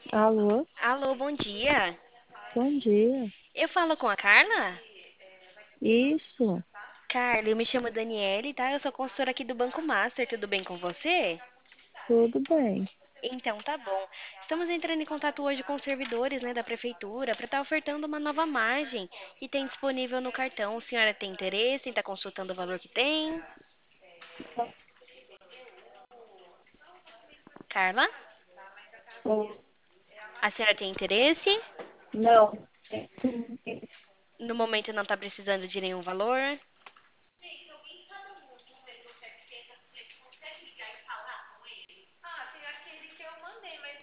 Alô, Alô, bom dia. bom dia. Eu falo com a Carla? Isso, Carla, eu me chamo Daniele, tá? Eu sou consultora aqui do Banco Master, tudo bem com você? tudo bem. Então, tá bom. Estamos entrando em contato hoje com os servidores, né, da prefeitura para estar ofertando uma nova margem que tem disponível no cartão. A senhora tem interesse em estar consultando o valor que tem? Carla? Ou A senhora tem interesse? não, No momento não está precisando de nenhum valor?